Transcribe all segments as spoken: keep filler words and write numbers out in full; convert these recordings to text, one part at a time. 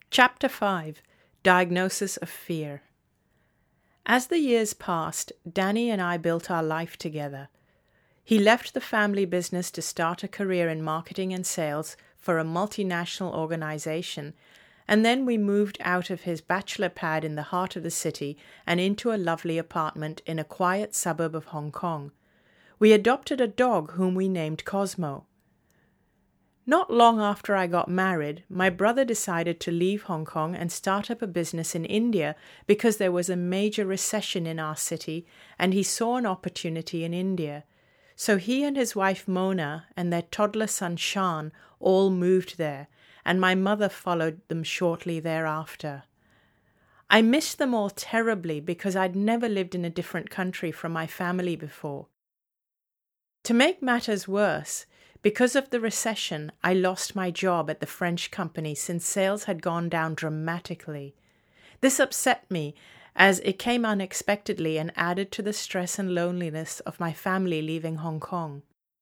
Chapter five. Diagnosis of Fear. As the years passed, Danny and I built our life together. He left the family business to start a career in marketing and sales for a multinational organization, and then we moved out of his bachelor pad in the heart of the city and into a lovely apartment in a quiet suburb of Hong Kong. We adopted a dog whom we named Cosmo. Not long after I got married, my brother decided to leave Hong Kong and start up a business in India because there was a major recession in our city and he saw an opportunity in India. So he and his wife Mona and their toddler son Shan all moved there, and my mother followed them shortly thereafter. I missed them all terribly because I'd never lived in a different country from my family before. To make matters worse, because of the recession, I lost my job at the French company since sales had gone down dramatically. This upset me as it came unexpectedly and added to the stress and loneliness of my family leaving Hong Kong.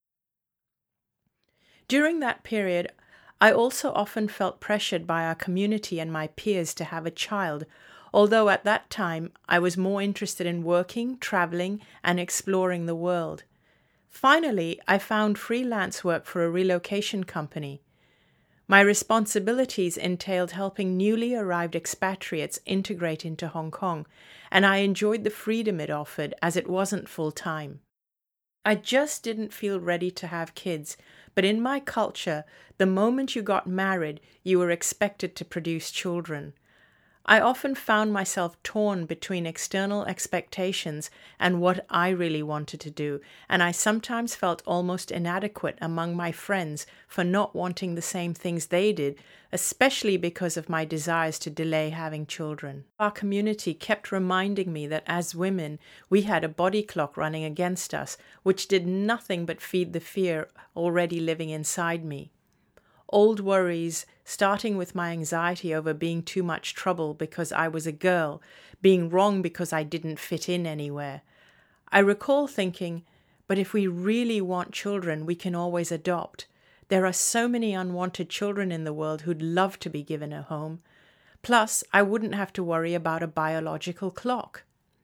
During that period, I also often felt pressured by our community and my peers to have a child, although at that time I was more interested in working, traveling, and exploring the world. Finally, I found freelance work for a relocation company. My responsibilities entailed helping newly arrived expatriates integrate into Hong Kong, and I enjoyed the freedom it offered as it wasn't full-time. I just didn't feel ready to have kids, but in my culture, the moment you got married, you were expected to produce children. I often found myself torn between external expectations and what I really wanted to do, and I sometimes felt almost inadequate among my friends for not wanting the same things they did, especially because of my desires to delay having children. Our community kept reminding me that as women, we had a body clock running against us, which did nothing but feed the fear already living inside me. Old worries, starting with my anxiety over being too much trouble because I was a girl, being wrong because I didn't fit in anywhere. I recall thinking, but if we really want children, we can always adopt. There are so many unwanted children in the world who'd love to be given a home. Plus, I wouldn't have to worry about a biological clock.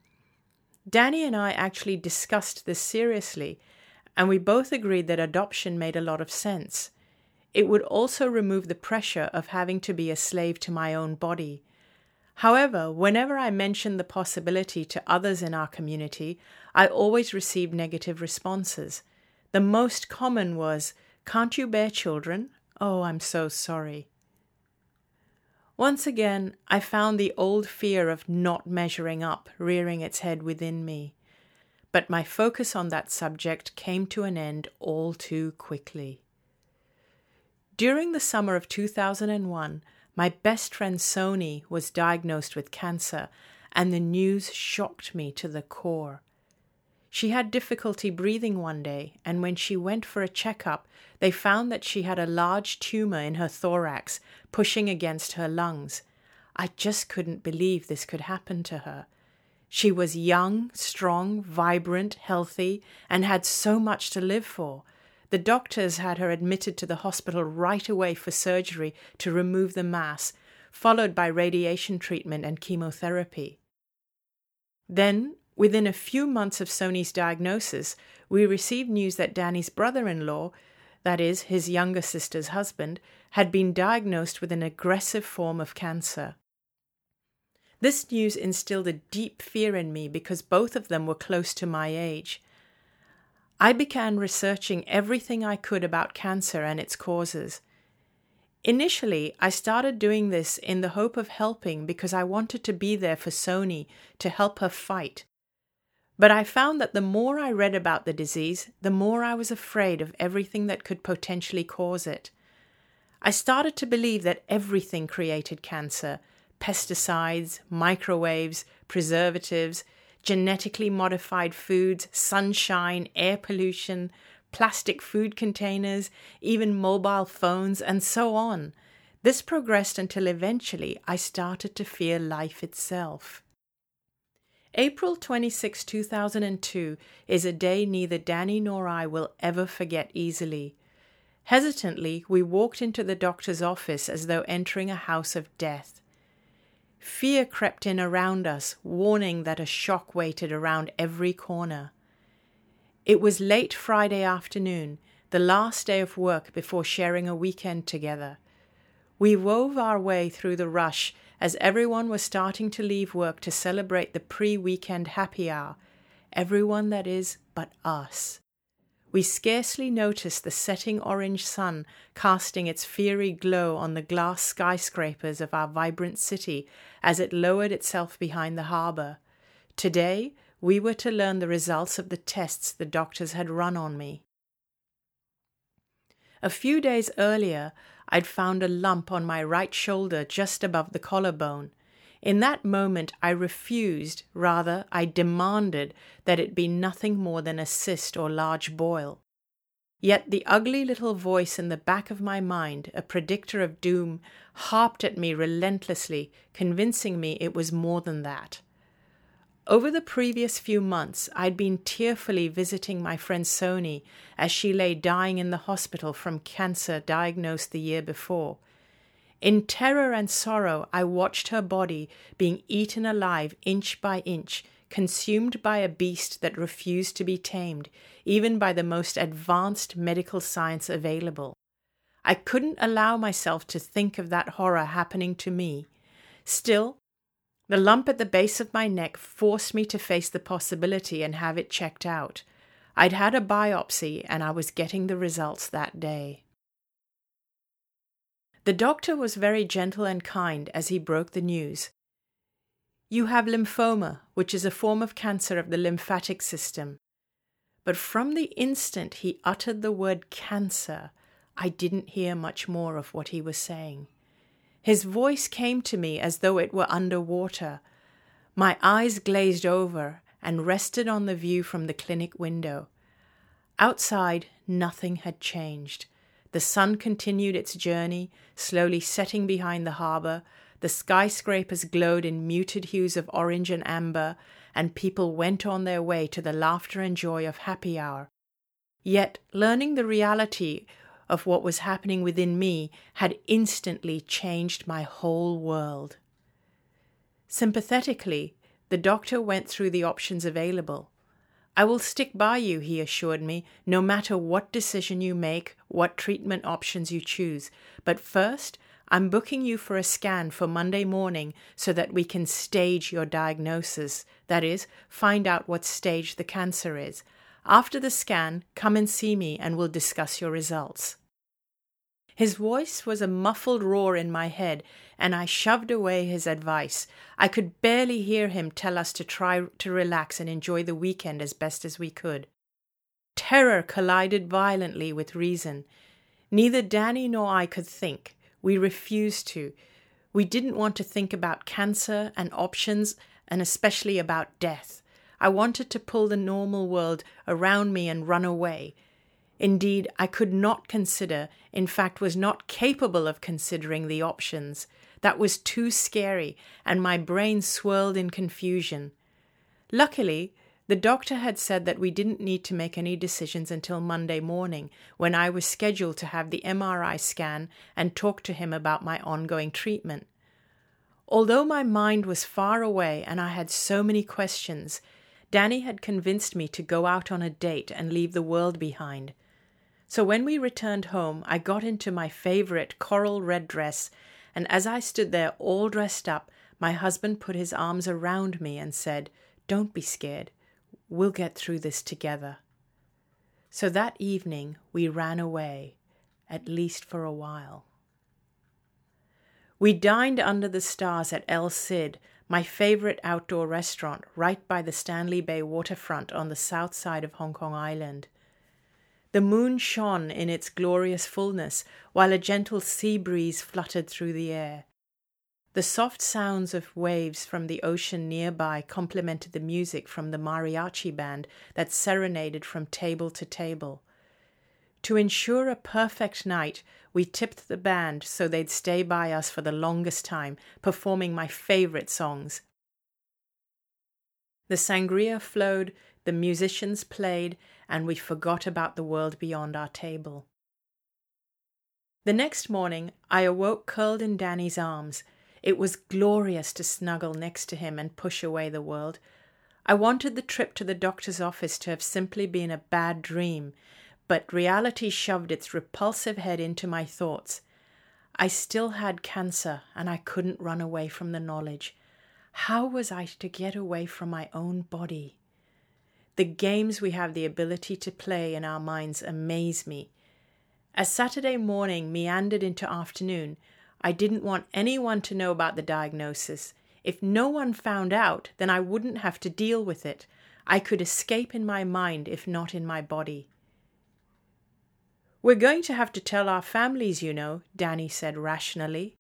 Danny and I actually discussed this seriously, and we both agreed that adoption made a lot of sense. It would also remove the pressure of having to be a slave to my own body. However, whenever I mentioned the possibility to others in our community, I always received negative responses. The most common was, "Can't you bear children? Oh, I'm so sorry." Once again, I found the old fear of not measuring up rearing its head within me. But my focus on that subject came to an end all too quickly. During the summer of two thousand one, my best friend Sony was diagnosed with cancer, and the news shocked me to the core. She had difficulty breathing one day, and when she went for a checkup, they found that she had a large tumor in her thorax, pushing against her lungs. I just couldn't believe this could happen to her. She was young, strong, vibrant, healthy, and had so much to live for. The doctors had her admitted to the hospital right away for surgery to remove the mass, followed by radiation treatment and chemotherapy. Then, within a few months of Sony's diagnosis, we received news that Danny's brother-in-law, that is, his younger sister's husband, had been diagnosed with an aggressive form of cancer. This news instilled a deep fear in me because both of them were close to my age. I began researching everything I could about cancer and its causes. Initially, I started doing this in the hope of helping because I wanted to be there for Sony to help her fight. But I found that the more I read about the disease, the more I was afraid of everything that could potentially cause it. I started to believe that everything created cancer: pesticides, microwaves, preservatives, genetically modified foods, sunshine, air pollution, plastic food containers, even mobile phones, and so on. This progressed until eventually I started to fear life itself. April twenty-sixth, two thousand two is a day neither Danny nor I will ever forget easily. Hesitantly, we walked into the doctor's office as though entering a house of death. Fear crept in around us, warning that a shock waited around every corner. It was late Friday afternoon, the last day of work before sharing a weekend together. We wove our way through the rush as everyone was starting to leave work to celebrate the pre-weekend happy hour. Everyone, that is, but us. We scarcely noticed the setting orange sun casting its fiery glow on the glass skyscrapers of our vibrant city as it lowered itself behind the harbour. Today, we were to learn the results of the tests the doctors had run on me. A few days earlier, I'd found a lump on my right shoulder just above the collarbone. In that moment, I refused, rather, I demanded that it be nothing more than a cyst or large boil. Yet the ugly little voice in the back of my mind, a predictor of doom, harped at me relentlessly, convincing me it was more than that. Over the previous few months, I'd been tearfully visiting my friend Soni as she lay dying in the hospital from cancer diagnosed the year before. In terror and sorrow, I watched her body being eaten alive inch by inch, consumed by a beast that refused to be tamed, even by the most advanced medical science available. I couldn't allow myself to think of that horror happening to me. Still, the lump at the base of my neck forced me to face the possibility and have it checked out. I'd had a biopsy and I was getting the results that day. The doctor was very gentle and kind as he broke the news. You have lymphoma, which is a form of cancer of the lymphatic system. But from the instant he uttered the word cancer, I didn't hear much more of what he was saying. His voice came to me as though it were under water. My eyes glazed over and rested on the view from the clinic window. Outside, nothing had changed. The sun continued its journey, slowly setting behind the harbour. The skyscrapers glowed in muted hues of orange and amber, and people went on their way to the laughter and joy of happy hour. Yet, learning the reality of what was happening within me had instantly changed my whole world. Sympathetically, the doctor went through the options available. I will stick by you, he assured me, no matter what decision you make, what treatment options you choose. But first, I'm booking you for a scan for Monday morning so that we can stage your diagnosis, that is, find out what stage the cancer is. After the scan, come and see me and we'll discuss your results. His voice was a muffled roar in my head, and I shoved away his advice. I could barely hear him tell us to try to relax and enjoy the weekend as best as we could. Terror collided violently with reason. Neither Danny nor I could think. We refused to. We didn't want to think about cancer and options, and especially about death. I wanted to pull the normal world around me and run away. Indeed, I could not consider, in fact was not capable of considering the options. That was too scary, and my brain swirled in confusion. Luckily, the doctor had said that we didn't need to make any decisions until Monday morning, when I was scheduled to have the M R I scan and talk to him about my ongoing treatment. Although my mind was far away and I had so many questions, Danny had convinced me to go out on a date and leave the world behind. So when we returned home, I got into my favorite coral red dress, and as I stood there all dressed up, my husband put his arms around me and said, "Don't be scared. We'll get through this together." So that evening, we ran away, at least for a while. We dined under the stars at El Cid, my favorite outdoor restaurant, right by the Stanley Bay waterfront on the south side of Hong Kong Island. The moon shone in its glorious fullness, while a gentle sea breeze fluttered through the air. The soft sounds of waves from the ocean nearby complemented the music from the mariachi band that serenaded from table to table. To ensure a perfect night, we tipped the band so they'd stay by us for the longest time, performing my favorite songs. The sangria flowed, the musicians played, and we forgot about the world beyond our table. The next morning, I awoke curled in Danny's arms. It was glorious to snuggle next to him and push away the world. I wanted the trip to the doctor's office to have simply been a bad dream, but reality shoved its repulsive head into my thoughts. I still had cancer, and I couldn't run away from the knowledge. How was I to get away from my own body? The games we have the ability to play in our minds amaze me. As Saturday morning meandered into afternoon, I didn't want anyone to know about the diagnosis. If no one found out, then I wouldn't have to deal with it. I could escape in my mind, if not in my body. "We're going to have to tell our families, you know," Danny said rationally.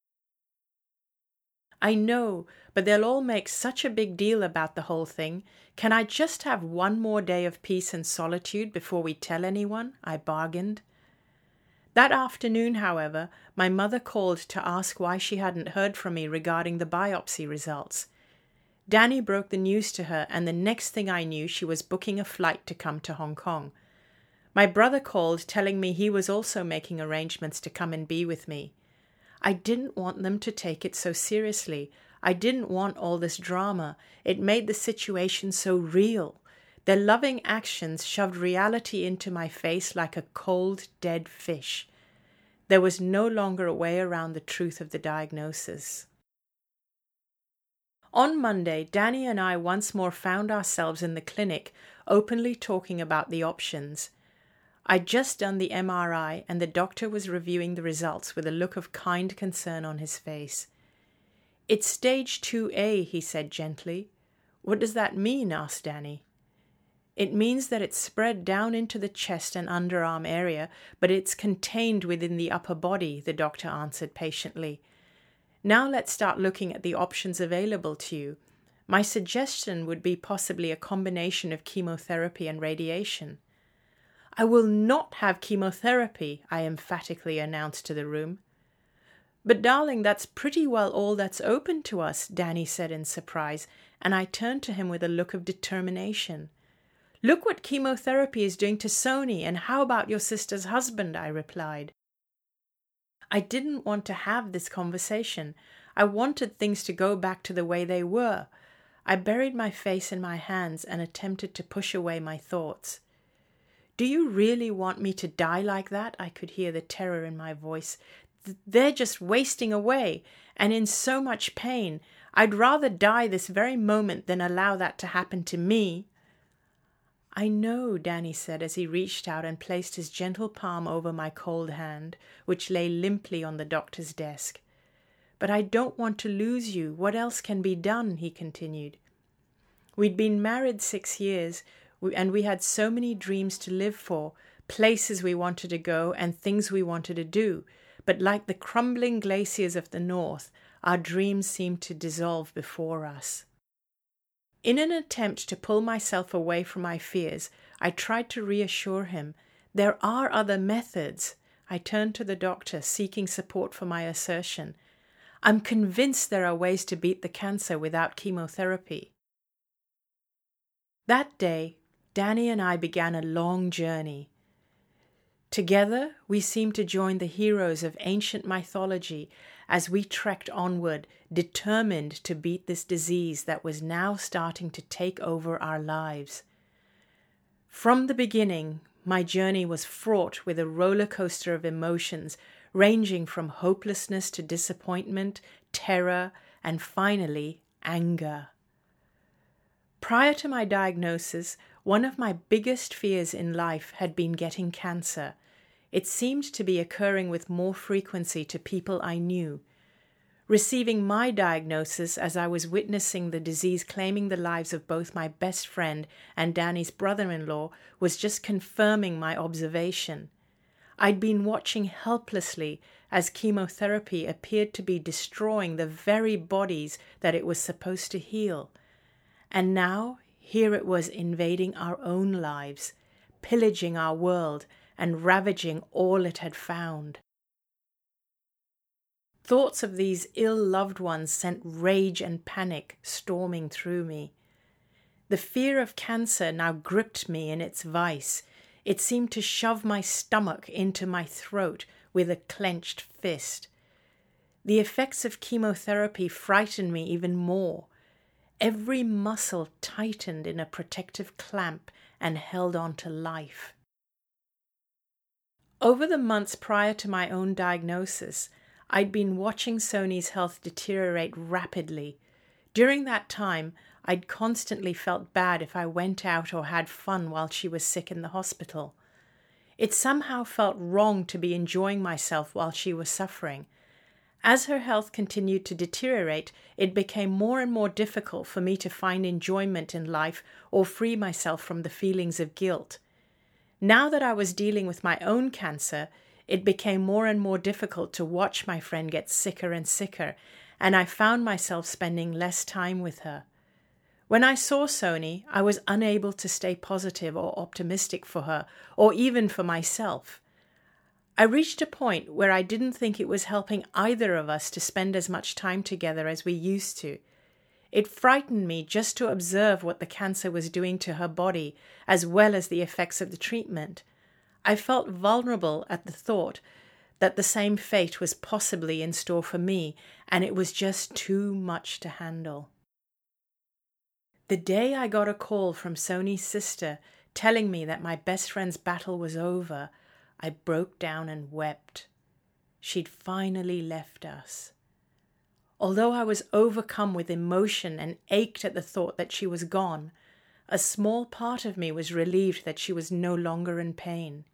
"I know, but they'll all make such a big deal about the whole thing. Can I just have one more day of peace and solitude before we tell anyone?" I bargained. That afternoon, however, my mother called to ask why she hadn't heard from me regarding the biopsy results. Danny broke the news to her, and the next thing I knew, she was booking a flight to come to Hong Kong. My brother called, telling me he was also making arrangements to come and be with me. I didn't want them to take it so seriously. I didn't want all this drama. It made the situation so real. Their loving actions shoved reality into my face like a cold, dead fish. There was no longer a way around the truth of the diagnosis. On Monday, Danny and I once more found ourselves in the clinic, openly talking about the options. I'd just done the M R I, and the doctor was reviewing the results with a look of kind concern on his face. "It's stage two A, he said gently. "What does that mean?" asked Danny. "It means that it's spread down into the chest and underarm area, but it's contained within the upper body," the doctor answered patiently. "Now let's start looking at the options available to you. My suggestion would be possibly a combination of chemotherapy and radiation." "I will not have chemotherapy," I emphatically announced to the room. "But darling, that's pretty well all that's open to us," Danny said in surprise, and I turned to him with a look of determination. "Look what chemotherapy is doing to Sony, and how about your sister's husband?" I replied. I didn't want to have this conversation. I wanted things to go back to the way they were. I buried my face in my hands and attempted to push away my thoughts. "Do you really want me to die like that?" I could hear the terror in my voice. "They're just wasting away, and in so much pain. I'd rather die this very moment than allow that to happen to me." "I know," Danny said as he reached out and placed his gentle palm over my cold hand, which lay limply on the doctor's desk. "But I don't want to lose you. What else can be done?" he continued. We'd been married six years, and we had so many dreams to live for, places we wanted to go and things we wanted to do. But like the crumbling glaciers of the north, our dreams seemed to dissolve before us. In an attempt to pull myself away from my fears, I tried to reassure him. "There are other methods." I turned to the doctor, seeking support for my assertion. "I'm convinced there are ways to beat the cancer without chemotherapy." That day, Danny and I began a long journey. Together, we seemed to join the heroes of ancient mythology as we trekked onward, determined to beat this disease that was now starting to take over our lives. From the beginning, my journey was fraught with a roller coaster of emotions, ranging from hopelessness to disappointment, terror, and finally, anger. Prior to my diagnosis, one of my biggest fears in life had been getting cancer. It seemed to be occurring with more frequency to people I knew. Receiving my diagnosis as I was witnessing the disease claiming the lives of both my best friend and Danny's brother-in-law was just confirming my observation. I'd been watching helplessly as chemotherapy appeared to be destroying the very bodies that it was supposed to heal. And now, here it was invading our own lives, pillaging our world, and ravaging all it had found. Thoughts of these ill-loved ones sent rage and panic storming through me. The fear of cancer now gripped me in its vice. It seemed to shove my stomach into my throat with a clenched fist. The effects of chemotherapy frightened me even more. Every muscle tightened in a protective clamp and held on to life. Over the months prior to my own diagnosis, I'd been watching Soni's health deteriorate rapidly. During that time, I'd constantly felt bad if I went out or had fun while she was sick in the hospital. It somehow felt wrong to be enjoying myself while she was suffering. As her health continued to deteriorate, it became more and more difficult for me to find enjoyment in life or free myself from the feelings of guilt. Now that I was dealing with my own cancer, it became more and more difficult to watch my friend get sicker and sicker, and I found myself spending less time with her. When I saw Soni, I was unable to stay positive or optimistic for her, or even for myself. I reached a point where I didn't think it was helping either of us to spend as much time together as we used to. It frightened me just to observe what the cancer was doing to her body, as well as the effects of the treatment. I felt vulnerable at the thought that the same fate was possibly in store for me, and it was just too much to handle. The day I got a call from Soni's sister telling me that my best friend's battle was over, I broke down and wept. She'd finally left us. Although I was overcome with emotion and ached at the thought that she was gone, a small part of me was relieved that she was no longer in pain.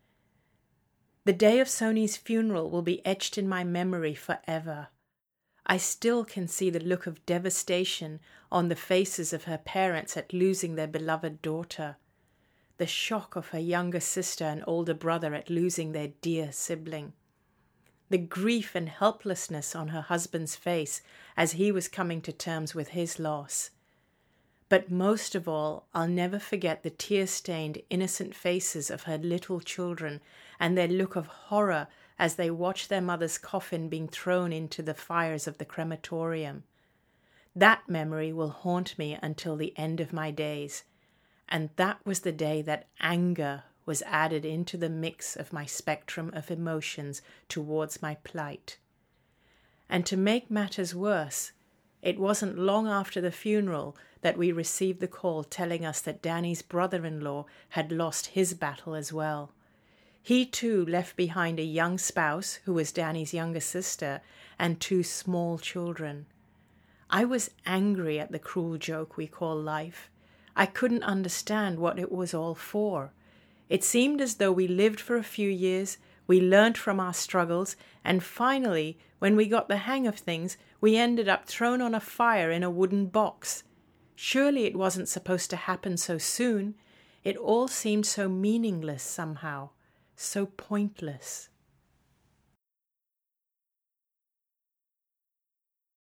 The day of Soni's funeral will be etched in my memory forever. I still can see the look of devastation on the faces of her parents at losing their beloved daughter, the shock of her younger sister and older brother at losing their dear sibling, the grief and helplessness on her husband's face as he was coming to terms with his loss. But most of all, I'll never forget the tear-stained, innocent faces of her little children and their look of horror as they watched their mother's coffin being thrown into the fires of the crematorium. That memory will haunt me until the end of my days. And that was the day that anger was added into the mix of my spectrum of emotions towards my plight. And to make matters worse, it wasn't long after the funeral that we received the call telling us that Danny's brother-in-law had lost his battle as well. He too left behind a young spouse, who was Danny's younger sister, and two small children. I was angry at the cruel joke we call life. I couldn't understand what it was all for. It seemed as though we lived for a few years, we learned from our struggles, and finally, when we got the hang of things, we ended up thrown on a fire in a wooden box. Surely it wasn't supposed to happen so soon. It all seemed so meaningless somehow, so pointless.